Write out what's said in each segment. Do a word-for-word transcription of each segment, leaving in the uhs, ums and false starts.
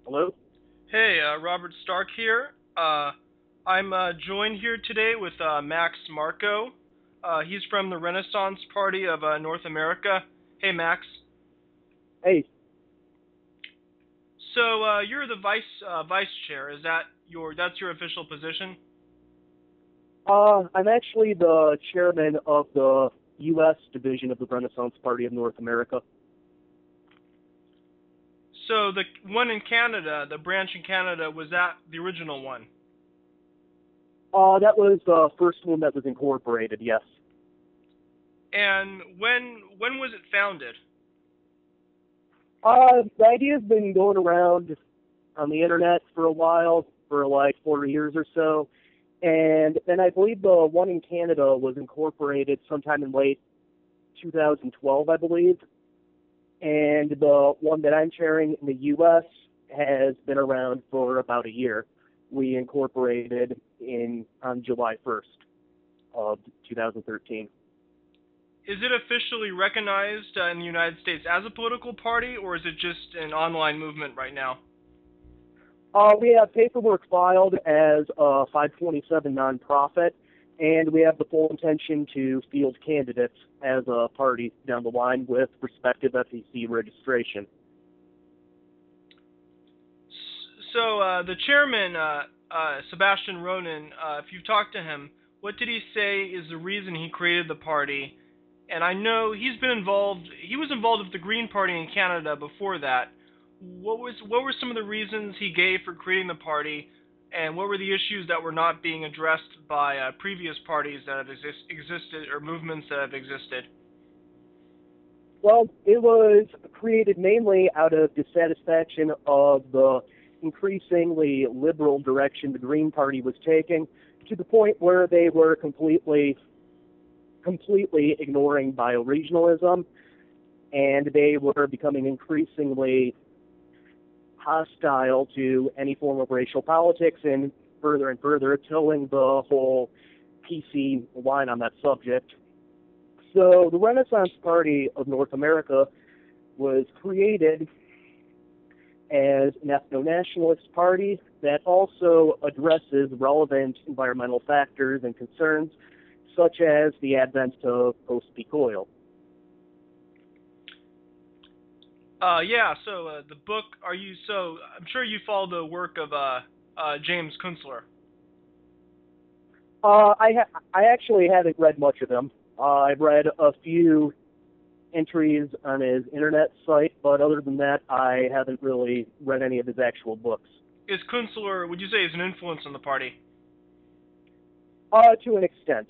Hello? Hey, uh, Robert Stark here. Uh, I'm uh, joined here today with uh, Max Marco. Uh, he's from the Renaissance Party of uh, North America. Hey, Max. Hey, So uh, you're the vice uh, vice chair. Is that your that's your official position? uh, I'm actually the chairman of the U S division of the Renaissance Party of North America. So the one in Canada, the branch in Canada, was that the original one? Uh, that was the first one that was incorporated, yes. And when when was it founded? Uh, the idea's been going around on the internet for a while, for like four years or so, and then I believe the one in Canada was incorporated sometime in late two thousand twelve, I believe, and the one that I'm chairing in the U S has been around for about a year. We incorporated in on July first of two thousand thirteen. Is it officially recognized uh, in the United States as a political party, or is it just an online movement right now? Uh, we have paperwork filed as a five twenty-seven nonprofit, and we have the full intention to field candidates as a party down the line with respective F E C registration. So uh, the chairman, uh, uh, Sebastian Ronan, uh, if you've talked to him, what did he say is the reason he created the party? And I know he's been involved. He was involved with the Green Party in Canada before that. What was what were some of the reasons he gave for creating the party, and what were the issues that were not being addressed by uh, previous parties that have exist- existed or movements that have existed? Well, it was created mainly out of dissatisfaction of the increasingly liberal direction the Green Party was taking, to the point where they were completely, completely ignoring bioregionalism, and they were becoming increasingly hostile to any form of racial politics, and further and further tilling the whole P C line on that subject. So the Renaissance Party of North America was created as an ethno-nationalist party that also addresses relevant environmental factors and concerns, such as the advent of post-peak oil. Uh, yeah. So uh, the book, are you? So I'm sure you follow the work of uh, uh, James Kunstler. Uh, I ha- I actually haven't read much of him. Uh, I've read a few entries on his internet site, but other than that, I haven't really read any of his actual books. Is Kunstler, would you say, is an influence on the party? Uh, to an extent.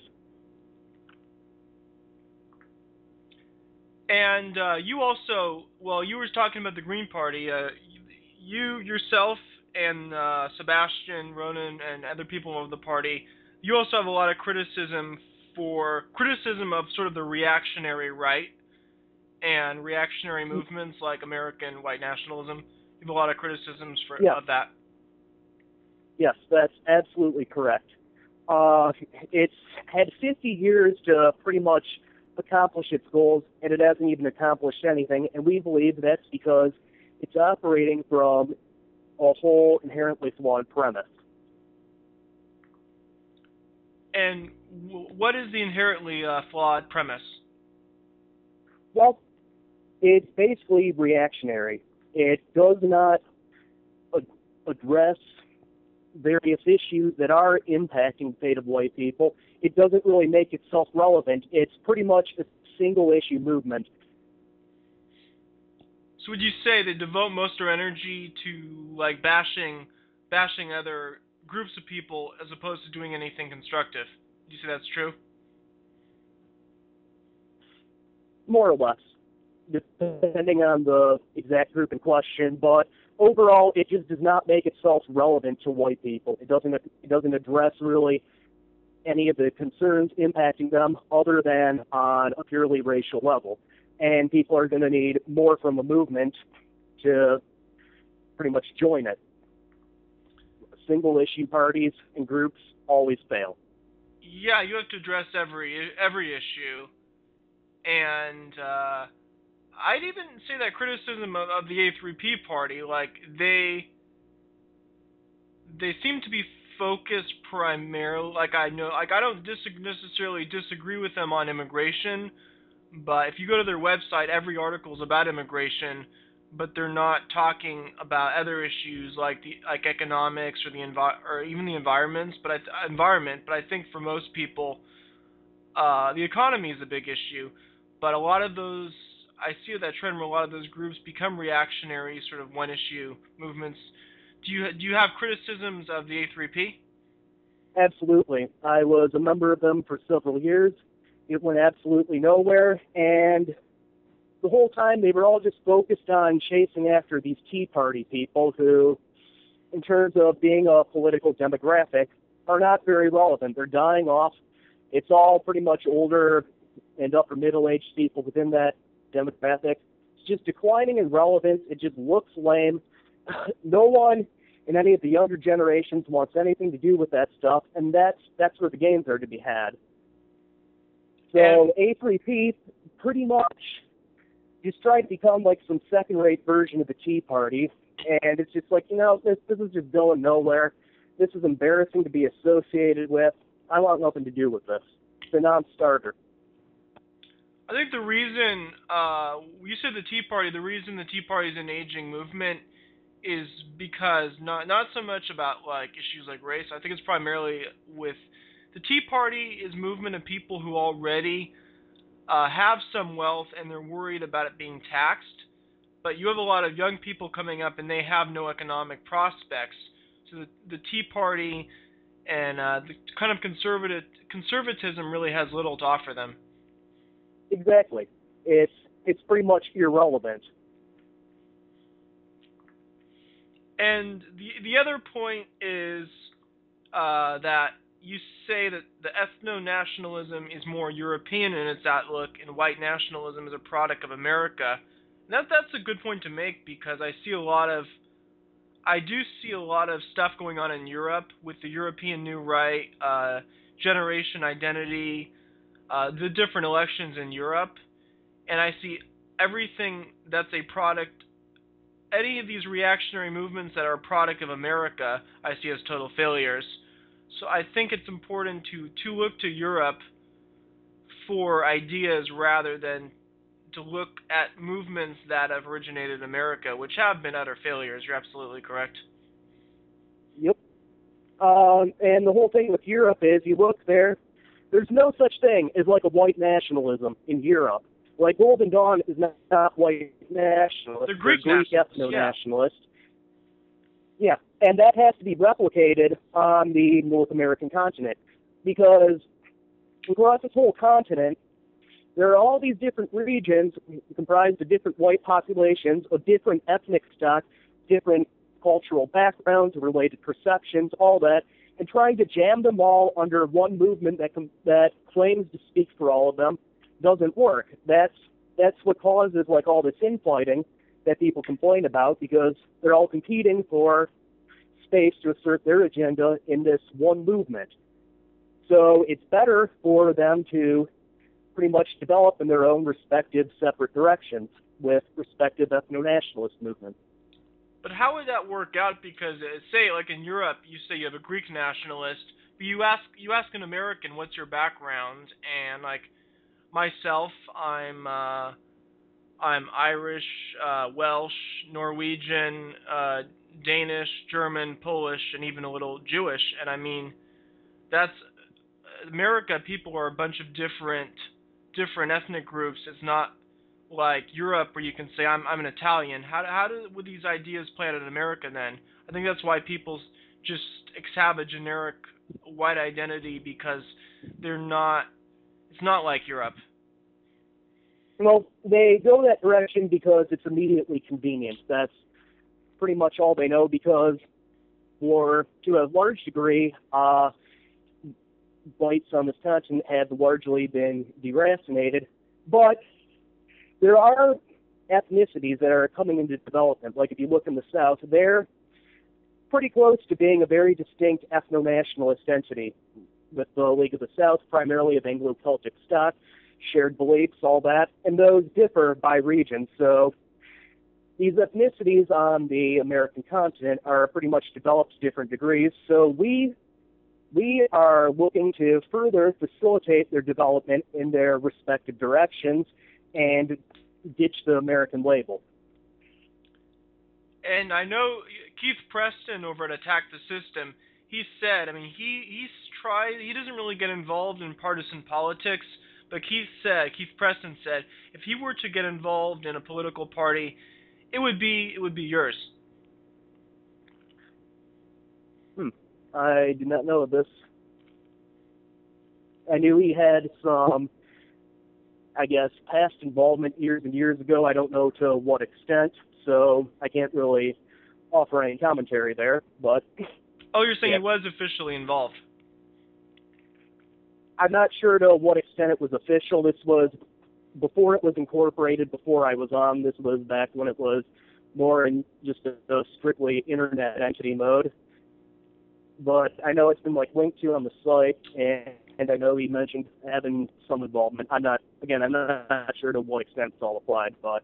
And uh, you also, well, you were talking about the Green Party. Uh, you yourself and uh, Sebastian Ronan and other people of the party, you also have a lot of criticism for criticism of sort of the reactionary right and reactionary movements like American white nationalism. You have a lot of criticisms for Yes, of that. yes, that's absolutely correct. Uh, it's had fifty years to pretty much accomplish its goals, and it hasn't even accomplished anything. And we believe that's because it's operating from a whole inherently flawed premise. And w- what is the inherently uh, flawed premise? Well, it's basically reactionary. It does not ad- address various issues that are impacting the fate of white people. It doesn't really make itself relevant. It's pretty much a single issue movement. So would you say they devote most of their energy to like bashing, bashing other groups of people as opposed to doing anything constructive? Would you say that's true? More or less, depending on the exact group in question. But overall, it just does not make itself relevant to white people. It doesn't. It doesn't address really any of the concerns impacting them, other than on a purely racial level. And people are going to need more from a movement to pretty much join it. Single issue parties and groups always fail. Yeah, you have to address every every issue, and uh, I'd even say that criticism of, of the A three P party, like they they seem to be focused primarily, like I know, like I don't dis- necessarily disagree with them on immigration, but if you go to their website, every article is about immigration, but they're not talking about other issues like the like economics or the envi- or even the environments. But I th- environment. But I think for most people, uh, the economy is a big issue. But a lot of those, I see that trend where a lot of those groups become reactionary, sort of one-issue movements. Do you do you have criticisms of the A three P? Absolutely. I was a member of them for several years. It went absolutely nowhere, and the whole time they were all just focused on chasing after these Tea Party people who, in terms of being a political demographic, are not very relevant. They're dying off. It's all pretty much older and upper middle-aged people within that demographic. It's just declining in relevance. It just looks lame. No one in any of the younger generations wants anything to do with that stuff, and that's that's where the gains are to be had. So A three P pretty much just tried to become like some second-rate version of the Tea Party, and it's just like, you know, this this is just going nowhere. This is embarrassing to be associated with. I want nothing to do with this. It's a non-starter. I think the reason, uh, you said the Tea Party, the reason the Tea Party is an aging movement is because not not so much about like issues like race. I think it's primarily with the Tea Party is movement of people who already uh, have some wealth and they're worried about it being taxed. But you have a lot of young people coming up and they have no economic prospects. So the, the Tea Party and uh, the kind of conservative conservatism really has little to offer them. Exactly. It's it's pretty much irrelevant. And the the other point is uh, that you say that the ethno-nationalism is more European in its outlook, and white nationalism is a product of America. And that that's a good point to make because I see a lot of I do see a lot of stuff going on in Europe with the European New Right, uh, generation identity, uh, the different elections in Europe, and I see everything that's a product. Any of these reactionary movements that are a product of America, I see as total failures. So I think it's important to, to look to Europe for ideas rather than to look at movements that have originated in America, which have been utter failures. You're absolutely correct. Yep. Um, and the whole thing with Europe is, you look there, there's no such thing as like a white nationalism in Europe. Like Golden Dawn is not, not white nationalist. They're Greek, Greek nationalists, ethno-nationalist. Yeah. yeah, and that has to be replicated on the North American continent because across this whole continent, there are all these different regions comprised of different white populations of different ethnic stock, different cultural backgrounds, related perceptions, all that, and trying to jam them all under one movement that com- that claims to speak for all of them doesn't work. That's that's what causes like all this infighting that people complain about because they're all competing for space to assert their agenda in this one movement. So it's better for them to pretty much develop in their own respective separate directions with respective ethno-nationalist movements. But how would that work out? Because uh, say, like in Europe, you say you have a Greek nationalist, but you ask you ask an American, "What's your background?" And like myself, I'm uh, I'm Irish, uh, Welsh, Norwegian, uh, Danish, German, Polish, and even a little Jewish. And I mean, that's America. People are a bunch of different different ethnic groups. It's not like Europe where you can say I'm I'm an Italian. How do, how do would these ideas play out in America then? I think that's why people just have a generic white identity because they're not. It's not like Europe. Well, they go that direction because it's immediately convenient. That's pretty much all they know because, for to a large degree, uh, whites on this continent have largely been deracinated. But there are ethnicities that are coming into development. Like if you look in the South, they're pretty close to being a very distinct ethno-nationalist entity, with the League of the South primarily of Anglo-Celtic stock, shared beliefs, all that, and those differ by region. So these ethnicities on the American continent are pretty much developed to different degrees, so we we are looking to further facilitate their development in their respective directions and ditch the American label. And I know Keith Preston over at Attack the System, he said, I mean, he, he's tried, he doesn't really get involved in partisan politics, but Keith said, Keith Preston said, if he were to get involved in a political party, it would be, it would be yours. Hmm. I did not know this. I knew he had some, I guess, past involvement years and years ago. I don't know to what extent, so I can't really offer any commentary there, but... Oh, you're saying yeah. he was officially involved? I'm not sure to what extent it was official. This was before it was incorporated, before I was on. This was back when it was more in just a, a strictly internet entity mode. But I know it's been like linked to on the site, and, and I know he mentioned having some involvement. I'm not, again, I'm not, not sure to what extent it's all applied, but.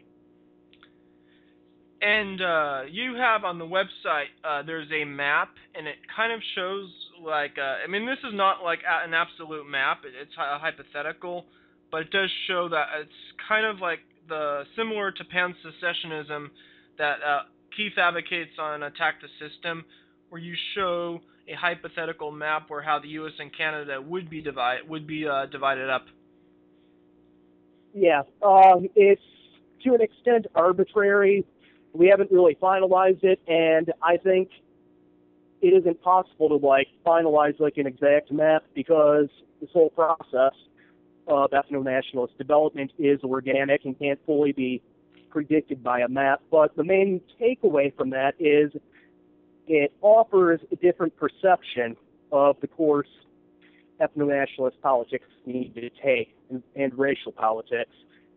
And uh, you have on the website, uh, there's a map, and it kind of shows like, uh, I mean, this is not like an absolute map, it's a hypothetical, but it does show that it's kind of like the similar to pan-secessionism that uh, Keith advocates on Attack the System, where you show a hypothetical map where how the U S and Canada would be divide would be uh, divided up. Yeah, um, it's to an extent arbitrary. We haven't really finalized it, and I think it isn't possible to like finalize like an exact map because this whole process of ethno-nationalist development is organic and can't fully be predicted by a map. But the main takeaway from that is it offers a different perception of the course ethno-nationalist politics need to take and, and racial politics.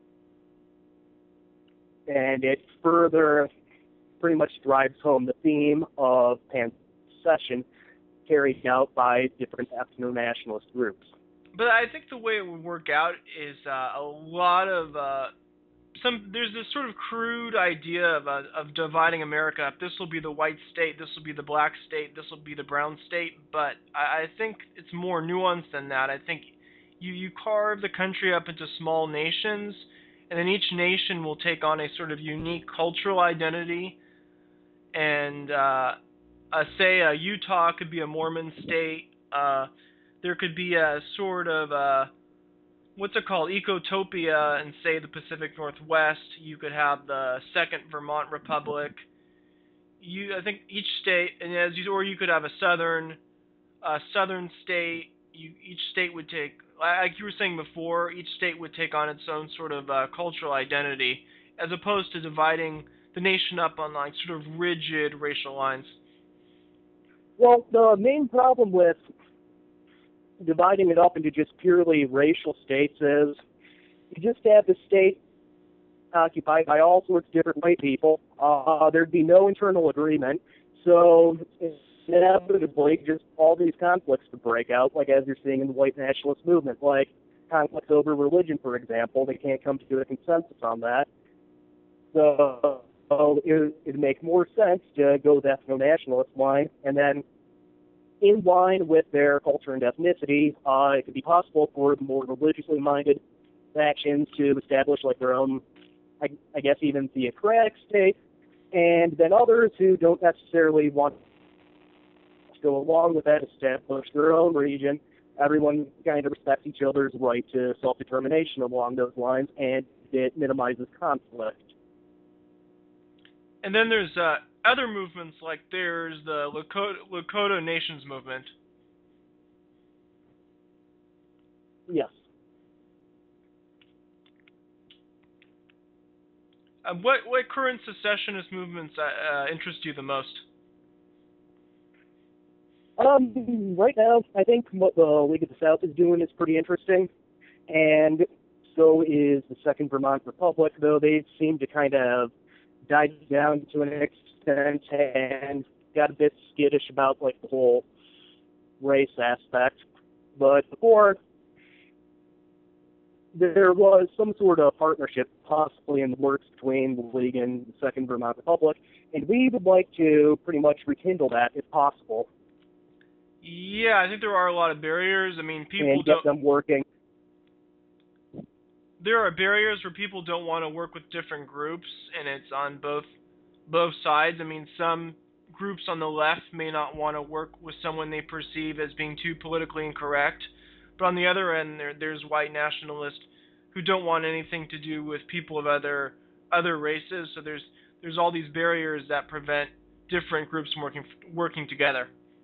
And it further pretty much drives home the theme of pan-secession carried out by different ethno-nationalist groups. But I think the way it would work out is uh, a lot of uh, some. There's this sort of crude idea of uh, of dividing America up. This will be the white state. This will be the black state. This will be the brown state. But I, I think it's more nuanced than that. I think you you carve the country up into small nations, and then each nation will take on a sort of unique cultural identity. And uh, uh, say uh, Utah could be a Mormon state. Uh, there could be a sort of, uh, what's it called, ecotopia in, say, the Pacific Northwest. You could have the Second Vermont Republic. You, I think each state, and as you, or you could have a southern, uh, southern state. You, each state would take, like you were saying before, each state would take on its own sort of uh, cultural identity, as opposed to dividing the nation up on like sort of rigid racial lines. Well, the main problem with dividing it up into just purely racial states is you just have the state occupied by all sorts of different white people. Uh, there'd be no internal agreement, so inevitably just all these conflicts would break out, like as you're seeing in the white nationalist movement, like conflicts over religion, for example. They can't come to a consensus on that. So, so it would make more sense to go with the ethno-nationalist line, and then in line with their culture and ethnicity, uh, it could be possible for the more religiously minded factions to establish like their own, I, I guess even theocratic state, and then others who don't necessarily want to go along with that establish their own region. Everyone kind of respects each other's right to self-determination along those lines, and it minimizes conflict. And then there's uh, other movements, like there's the Lakota, Lakota Nations movement. Yes. Uh, what what current secessionist movements uh, uh, interest you the most? Um, right now, I think what the League of the South is doing is pretty interesting, and so is the Second Vermont Republic, though they seem to kind of died down to an extent and got a bit skittish about like the whole race aspect. But before, there was some sort of partnership possibly in the works between the League and the Second Vermont Republic, and we would like to pretty much rekindle that if possible. Yeah, I think there are a lot of barriers. I mean, people and get don't. them working. There are barriers where people don't want to work with different groups, and it's on both both sides. I mean, some groups on the left may not want to work with someone they perceive as being too politically incorrect, but on the other end, there, there's white nationalists who don't want anything to do with people of other other races. So there's there's all these barriers that prevent different groups from working working together.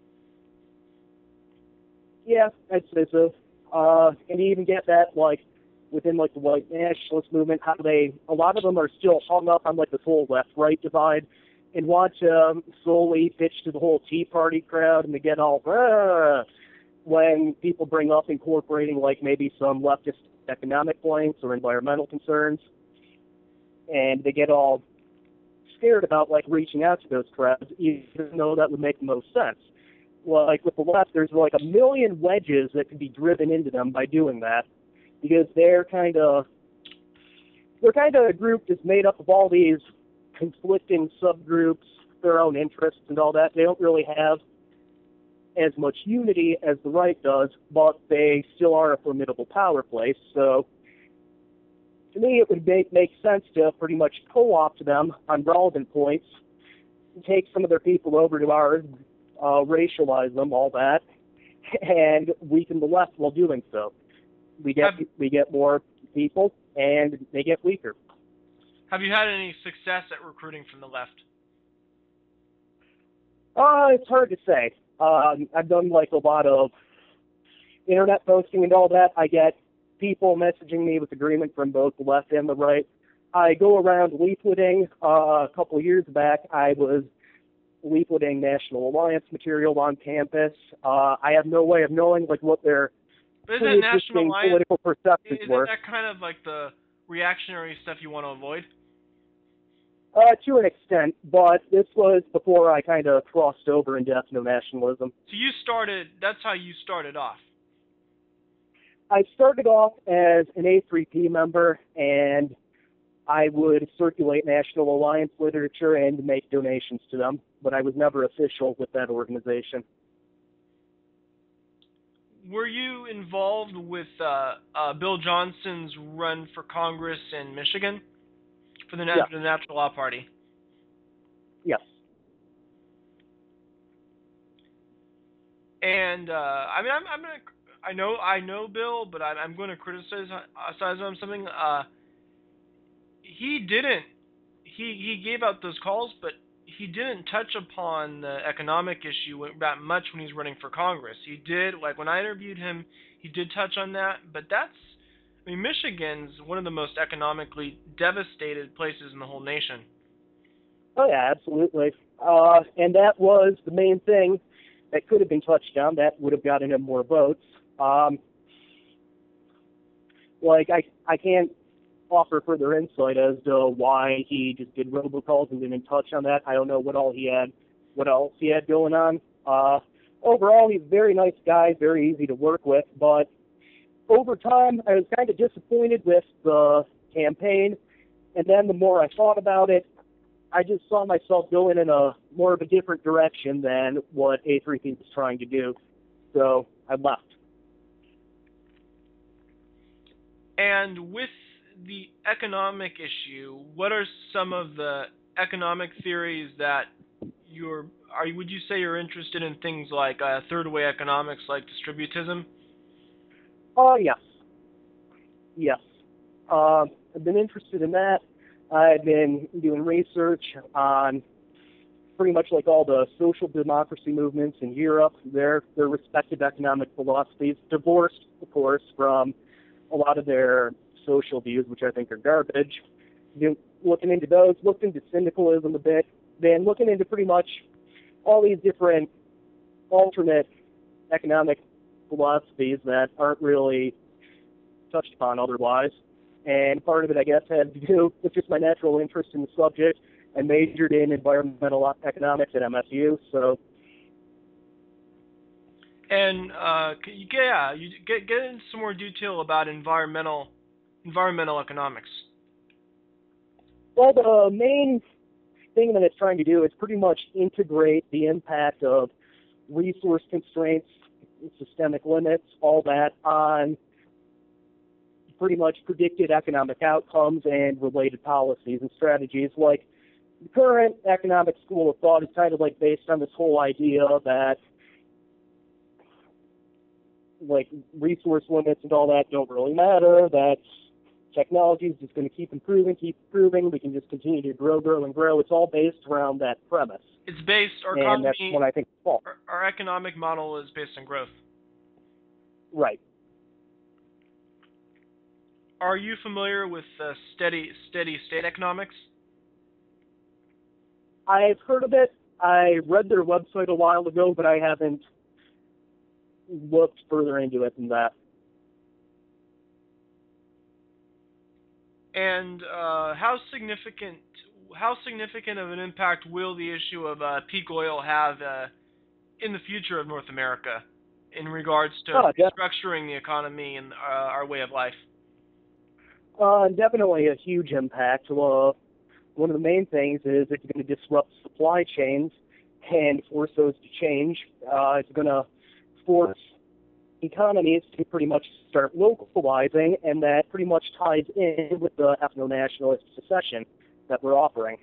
Yeah, I'd say so. Uh, and you even get that, like, within, like, the white nationalist movement, how they, a lot of them are still hung up on, like, this whole left-right divide and want to um, solely pitch to the whole Tea Party crowd, and they get all, ah, when people bring up incorporating, like, maybe some leftist economic points or environmental concerns, and they get all scared about, like, reaching out to those crowds, even though that would make the most sense. Like, with the left, there's, like, a million wedges that could be driven into them by doing that, because they're kind of, they're kind of a group that's made up of all these conflicting subgroups, their own interests and all that. They don't really have as much unity as the right does, but they still are a formidable power place. So, to me, it would make, make sense to pretty much co-opt them on relevant points, take some of their people over to ours, uh, racialize them, all that, and weaken the left while doing so. We get Have, we get more people, and they get weaker. Have you had any success at recruiting from the left? Uh, it's hard to say. Um, I've done like a lot of internet posting and all that. I get people messaging me with agreement from both the left and the right. I go around leafleting. Uh, a couple of years back, I was leafleting National Alliance material on campus. Uh, I have no way of knowing like what their But isn't National Alliance, political perceptions isn't were. that kind of like the reactionary stuff you want to avoid? Uh, to an extent, but this was before I kind of crossed over into ethno-nationalism. So you started, that's how you started off. I started off as an A three P member, and I would circulate National Alliance literature and make donations to them, but I was never official with that organization. Were you involved with uh, uh, Bill Johnson's run for Congress in Michigan for the, nat- Yes. the Natural Law Party? Yes. And uh, I mean, I'm, I'm gonna, I know, I know Bill, but I, I'm going to criticize criticize him on something. Uh, he didn't. He he gave out those calls, but he didn't touch upon the economic issue that much when he's running for Congress. He did, like when I interviewed him, he did touch on that, but that's, I mean, Michigan's one of the most economically devastated places in the whole nation. Oh, yeah, absolutely. Uh, and that was the main thing that could have been touched on. That would have gotten him more votes. Um, like, I, I can't offer further insight as to why he just did robocalls and didn't touch on that. I don't know what all he had, what else he had going on. Uh, overall, he's a very nice guy, very easy to work with, but over time, I was kind of disappointed with the campaign, and then the more I thought about it, I just saw myself going in a more of a different direction than what A three P was trying to do, so I left. And with the economic issue, what are some of the economic theories that you're, are would you say you're interested in things like uh, third way economics, like distributism? Oh, uh, yes. Yes. Uh, I've been interested in that. I've been doing research on pretty much like all the social democracy movements in Europe, their, their respective economic philosophies, divorced, of course, from a lot of their social views, which I think are garbage. Been looking into those, looked into syndicalism a bit, then looking into pretty much all these different alternate economic philosophies that aren't really touched upon otherwise. And part of it, I guess, had to do with just my natural interest in the subject. I majored in environmental economics at M S U, so. And uh, yeah, you get get into some more detail about environmental environmental economics? Well, the main thing that it's trying to do is pretty much integrate the impact of resource constraints, systemic limits, all that on pretty much predicted economic outcomes and related policies and strategies. Like the current economic school of thought is kind of like based on this whole idea that like resource limits and all that don't really matter, that technology is just going to keep improving, keep improving, we can just continue to grow, grow, and grow. It's all based around that premise. It's based, our and economy, that's what I think is false. Our, our economic model is based on growth. Right. Are you familiar with uh, steady steady state economics? I've heard of it. I read their website a while ago, but I haven't looked further into it than that. And uh, how significant how significant of an impact will the issue of uh, peak oil have uh, in the future of North America in regards to oh, yeah. restructuring the economy and uh, our way of life? Uh, definitely a huge impact. Well, one of the main things is it's going to disrupt supply chains and force those to change. Uh, it's going to force economies to pretty much start localizing, and that pretty much ties in with the ethno-nationalist secession that we're offering.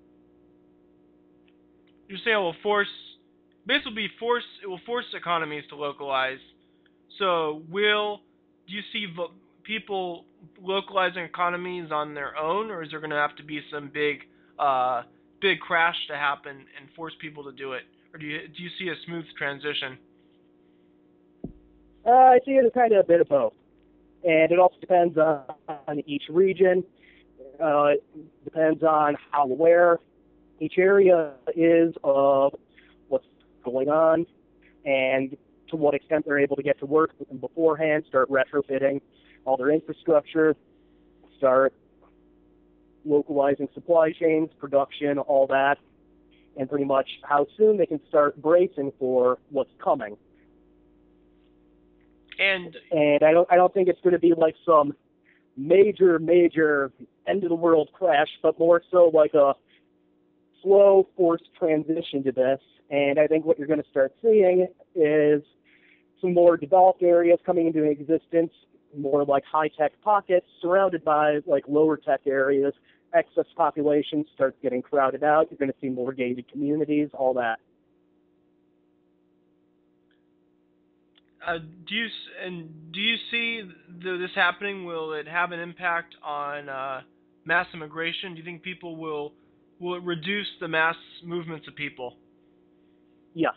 You're saying it will force, basically force, it will force economies to localize. So will, do you see vo- people localizing economies on their own, or is there going to have to be some big, uh, big crash to happen and force people to do it? Or do you, do you see a smooth transition? Uh, I see it as kind of a bit of both. And it also depends on, on each region. Uh, it depends on how aware each area is of what's going on and to what extent they're able to get to work with them beforehand, start retrofitting all their infrastructure, start localizing supply chains, production, all that, and pretty much how soon they can start bracing for what's coming. And and I don't I don't think it's going to be like some major major end of the world crash, but more so like a slow forced transition to this. And I think what you're going to start seeing is some more developed areas coming into existence, more like high tech pockets surrounded by like lower tech areas. Excess population starts getting crowded out. You're going to see more gated communities, all that. Uh, do you and do you see the, this happening? Will it have an impact on uh, mass immigration? Do you think people will will it reduce the mass movements of people? Yes.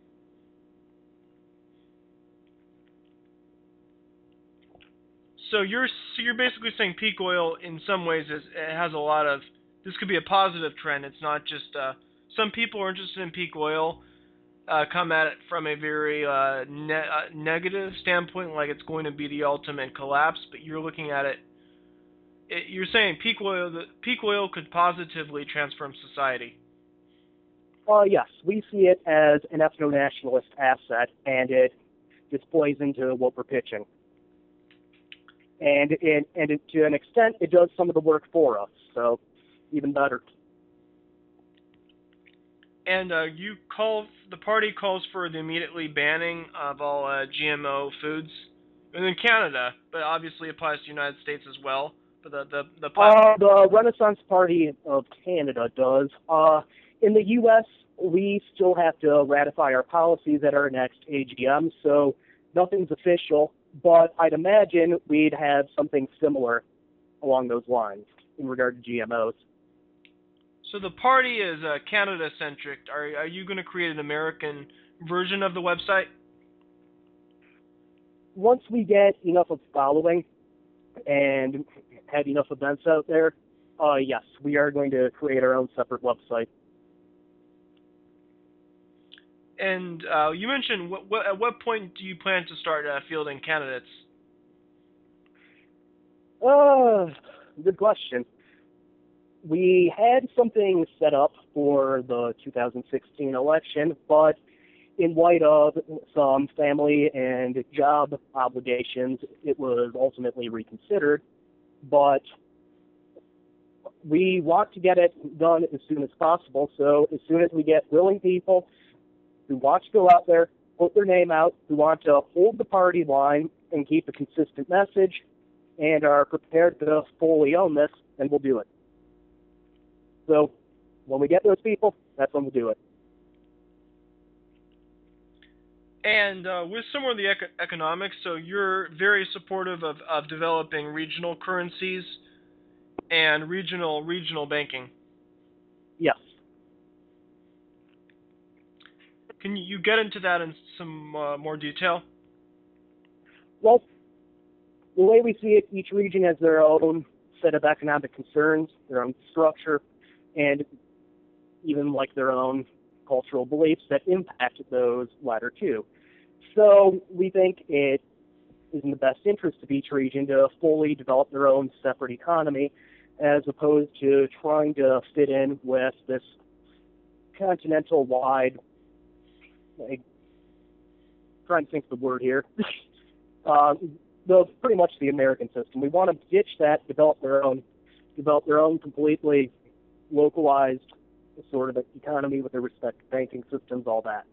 So you're so you're basically saying peak oil in some ways is it has a lot of, this could be a positive trend. It's not just uh, some people are interested in peak oil. Uh, come at it from a very uh, ne- uh, negative standpoint, like it's going to be the ultimate collapse. But you're looking at it, it you're saying peak oil, the peak oil could positively transform society. Uh, yes, we see it as an ethno-nationalist asset, and it just plays into what we're pitching. And it, and it, to an extent, it does some of the work for us, so even better. And uh, you call the party calls for the immediately banning of all uh, G M O foods, and in Canada, but obviously applies to the United States as well. But the the the, uh, the Renaissance Party of Canada does. Uh, in the U S, we still have to ratify our policies at our next A G M, so nothing's official. But I'd imagine we'd have something similar along those lines in regard to G M Os. So the party is uh, Canada-centric. Are, are you going to create an American version of the website? Once we get enough of following and have enough events out there, uh, yes, we are going to create our own separate website. And uh, you mentioned, what, what, at what point do you plan to start uh, fielding candidates? Uh, good question. We had something set up for the two thousand sixteen election, but in light of some family and job obligations, it was ultimately reconsidered. but we want to get it done as soon as possible. So as soon as we get willing people who want to go out there, put their name out, who want to hold the party line and keep a consistent message, and are prepared to fully own this, then we'll do it. So when we get those people, that's when we'll do it. And uh, with some of the ec- economics, so you're very supportive of, of developing regional currencies and regional regional banking. Yes. Can you get into that in some uh, more detail? Well, the way we see it, each region has their own set of economic concerns, their own structure, and even like their own cultural beliefs that impact those latter two. So we think it is in the best interest of each region to fully develop their own separate economy, as opposed to trying to fit in with this continental-wide, like, trying to think of the word here, uh, the pretty much the American system. We want to ditch that, develop their own, develop their own completely localized sort of economy with their respective banking systems, all that.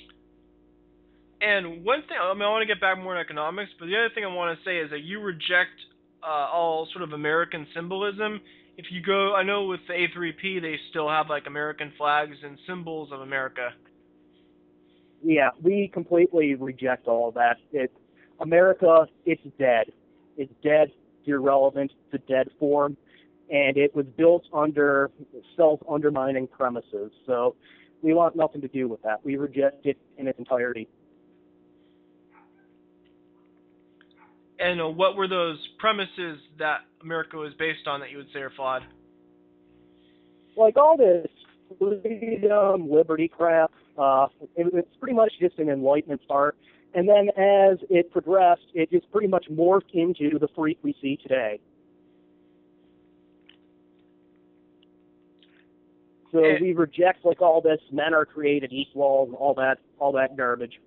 And one thing, I mean, I want to get back more to economics, but the other thing I want to say is that you reject uh, all sort of American symbolism. If you go, I know with the A three P, they still have like American flags and symbols of America. Yeah, we completely reject all of that. It, America, it's dead. It's dead, it's irrelevant, it's a dead form, and it was built under self-undermining premises. So we want nothing to do with that. We reject it in its entirety. And uh, what were those premises that America was based on that you would say are flawed? Like all this freedom, liberty crap, uh, it, it's pretty much just an Enlightenment part. And then as it progressed, it just pretty much morphed into the freak we see today. So and, we reject like all this men are created equal and all that all that garbage.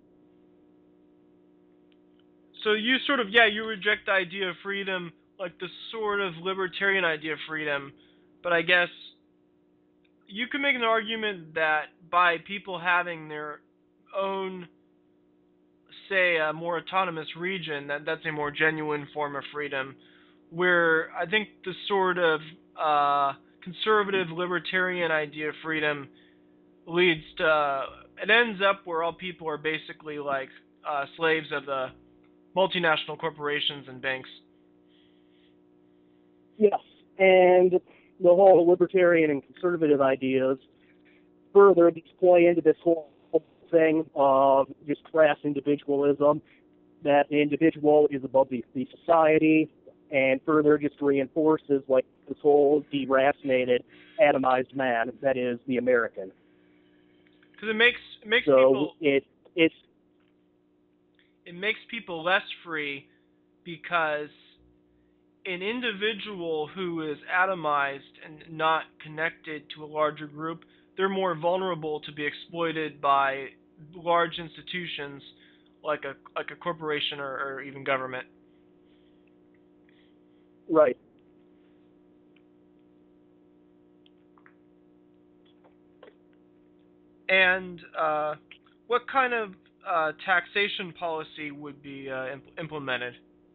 So you sort of, yeah, you reject the idea of freedom, like the sort of libertarian idea of freedom, but I guess you could make an argument that by people having their own, say, a more autonomous region, that that's a more genuine form of freedom, where I think the sort of uh, conservative libertarian idea of freedom leads to, uh, it ends up where all people are basically like uh, slaves of the multinational corporations and banks. Yes, and the whole libertarian and conservative ideas further play into this whole thing of just crass individualism, that the individual is above the, the society, and further just reinforces like this whole deracinated, atomized man that is the American. Because it makes it makes so people it it's it makes people less free, because an individual who is atomized and not connected to a larger group, they're more vulnerable to be exploited by large institutions like a like a corporation or, or even government. Right. And uh, what kind of uh, taxation policy would be uh, imp- implemented?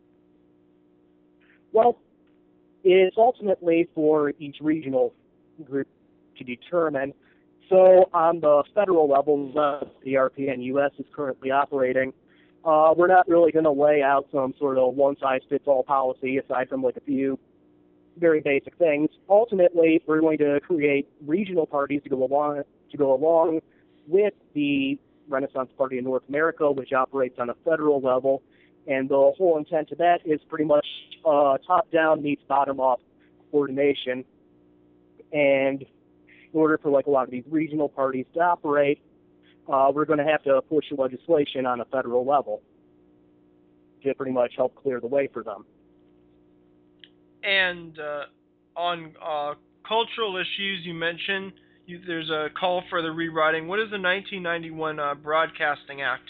Well, it's ultimately for each regional group to determine. So on the federal level, uh, the R P N U S is currently operating, uh, we're not really going to lay out some sort of one-size-fits-all policy aside from like a few very basic things. Ultimately, we're going to create regional parties to go along to go along with the Renaissance Party of North America, which operates on a federal level. And the whole intent of that is pretty much uh, top-down meets bottom-up coordination. And in order for like a lot of these regional parties to operate, uh, we're going to have to push legislation on a federal level to pretty much help clear the way for them. And uh, on uh, cultural issues, you mentioned you, there's a call for the rewriting. What is the nineteen ninety-one uh, Broadcasting Act?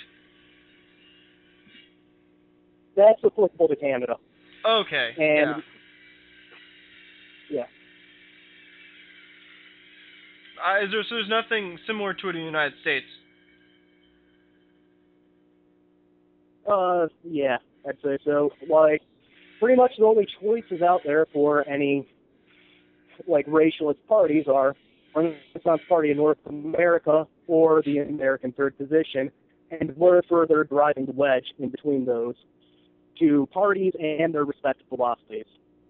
That's applicable to Canada. Okay. And yeah. Yeah. Uh, is there so there's nothing similar to it in the United States? Uh, yeah, I'd say so. Like, pretty much the only choices out there for any, like, racialist parties are Renaissance Party in North America or the American Third Position, and we're further driving the wedge in between those two parties and their respective philosophies.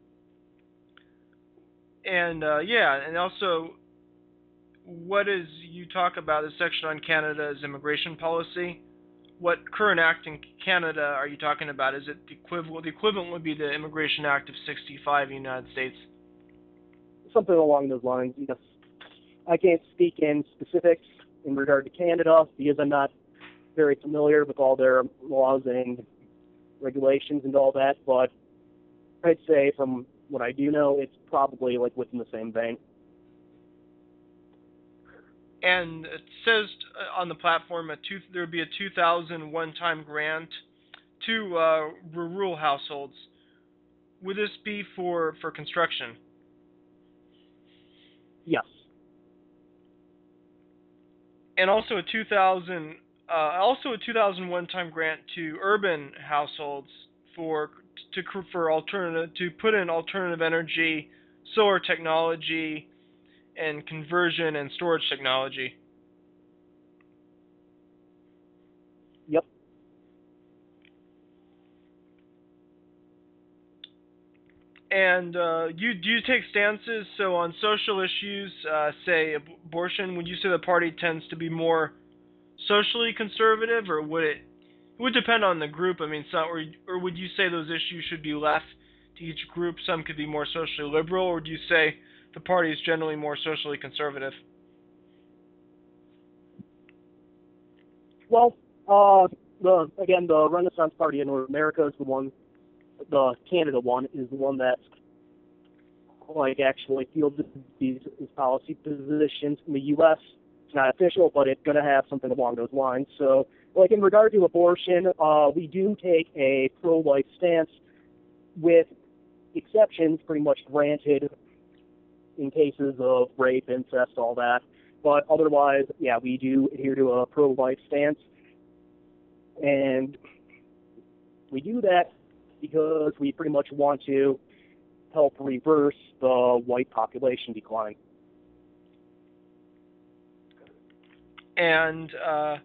And uh, yeah, and also, what is you talk about the section on Canada's immigration policy? What current act in Canada are you talking about? Is it the equivalent? The equivalent would be the Immigration Act of sixty-five in the United States. Something along those lines. Yes. I can't speak in specifics in regard to Canada because I'm not very familiar with all their laws and regulations and all that, but I'd say from what I do know, it's probably like within the same vein. And it says on the platform a two, there would be a two thousand one-time grant to uh, rural households. Would this be for, for construction? Yes. And also a two thousand, uh, also a two thousand one-time grant to urban households for to for alternative to put in alternative energy, solar technology, and conversion and storage technology. Yep. And uh, you do you take stances? So on social issues, uh, say abortion, would you say the party tends to be more socially conservative, or would it? It would depend on the group. I mean, some, or or would you say those issues should be left to each group? Some could be more socially liberal, or would you say the party is generally more socially conservative? Well, uh, the again, the Renaissance Party in North America is the one. The Canada one is the one that's like actually fielded these, these policy positions. In the U S, it's not official, but it's going to have something along those lines. So, like in regard to abortion, uh, we do take a pro-life stance with exceptions pretty much granted in cases of rape, incest, all that. But otherwise, yeah, we do adhere to a pro-life stance. And we do that because we pretty much want to help reverse the white population decline. And, uh,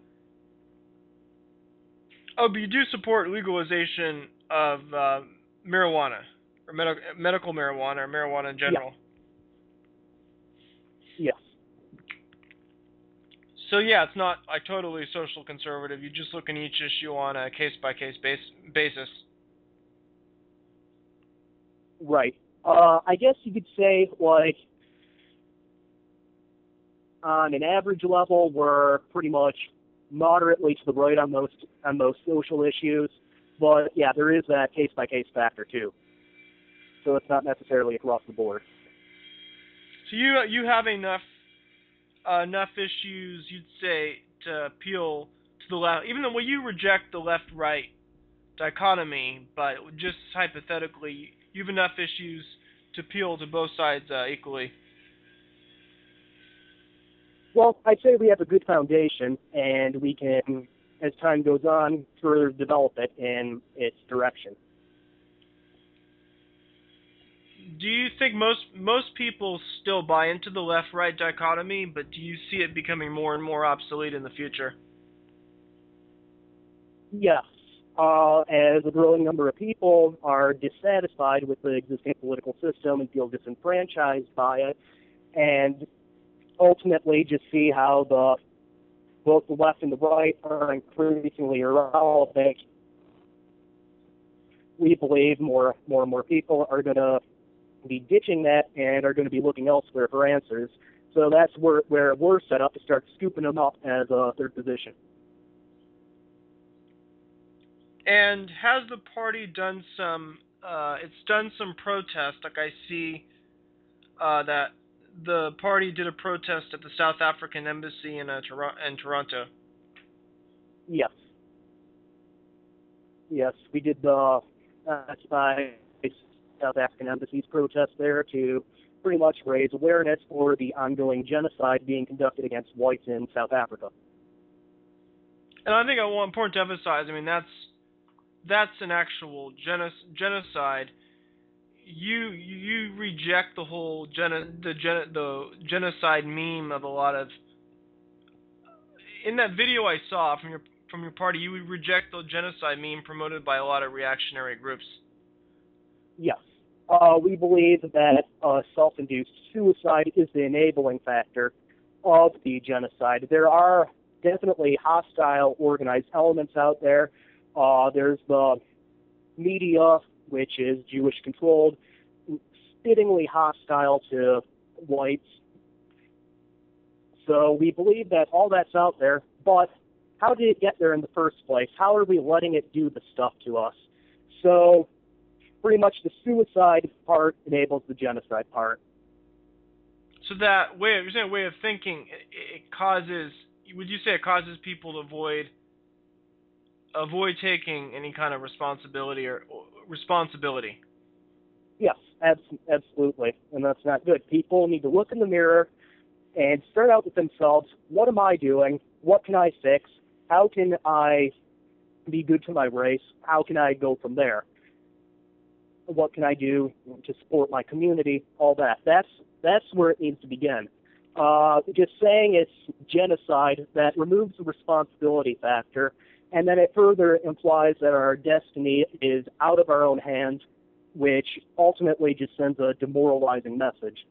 oh, but you do support legalization of uh, marijuana, or med- medical marijuana, or marijuana in general. Yes. So yeah, it's not like totally social conservative. You just look at each issue on a case-by-case base- basis. Right. Uh, I guess you could say, like, on an average level, we're pretty much moderately to the right on most on most social issues. But yeah, there is that case-by-case factor too. So it's not necessarily across the board. So you you have enough uh, enough issues, you'd say, to appeal to the left, even though well, you reject the left-right dichotomy, but just hypothetically, you have enough issues to appeal to both sides uh, equally. Well, I'd say we have a good foundation, and we can, as time goes on, further develop it in its direction. Do you think most most people still buy into the left-right dichotomy, but do you see it becoming more and more obsolete in the future? Yes. Uh, as a growing number of people are dissatisfied with the existing political system and feel disenfranchised by it, and ultimately just see how the both the left and the right are increasingly irrelevant, we believe more more and more people are going to be ditching that and are going to be looking elsewhere for answers. So that's where, where we're set up to start scooping them up as a third position. And has the party done some, uh, it's done some protest, like I see uh, that the party did a protest at the South African Embassy in, uh, Tor- in Toronto. Yes. Yes, we did the uh, by South African Embassy's protest there to pretty much raise awareness for the ongoing genocide being conducted against whites in South Africa. And I think I want important to emphasize, I mean, that's that's an actual geno- genocide. You you reject the whole geno- the gen- the genocide meme of a lot of. In that video I saw from your from your party, you would reject the genocide meme promoted by a lot of reactionary groups. Yes. Uh, we believe that uh, self-induced suicide is the enabling factor of the genocide. There are definitely hostile organized elements out there. Uh, there's the media, which is Jewish-controlled, spittingly hostile to whites. So we believe that all that's out there, but how did it get there in the first place? How are we letting it do the stuff to us? So pretty much the suicide part enables the genocide part. So that way, you're saying way of thinking, it, it causes. Would you say it causes people to avoid avoid taking any kind of responsibility or, or responsibility? Yes, abs- absolutely, and that's not good. People need to look in the mirror and start out with themselves. What am I doing? What can I fix? How can I be good to my race? How can I go from there? What can I do to support my community? All that. That's that's where it needs to begin. Uh, just saying it's genocide, that removes the responsibility factor, and then it further implies that our destiny is out of our own hands, which ultimately just sends a demoralizing message.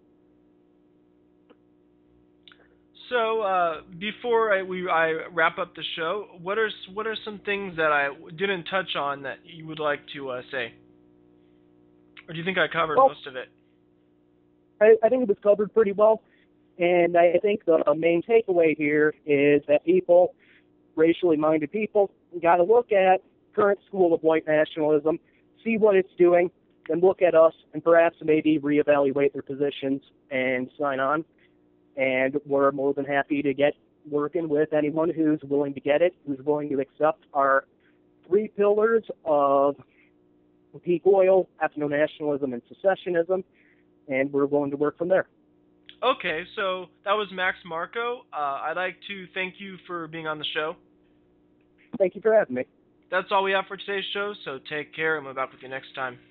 So uh, before I, we I wrap up the show, what are what are some things that I didn't touch on that you would like to uh, say, or do you think I covered well, most of it? I, I think it was covered pretty well, and I think the main takeaway here is that people, racially minded people, got to look at current school of white nationalism, see what it's doing, and look at us, and perhaps maybe reevaluate their positions and sign on. And we're more than happy to get working with anyone who's willing to get it, who's willing to accept our three pillars of peak oil, ethno-nationalism, and secessionism, and we're willing to work from there. Okay, so that was Max Marco. Uh, I'd like to thank you for being on the show. Thank you for having me. That's all we have for today's show, so take care, and we'll be back with you next time.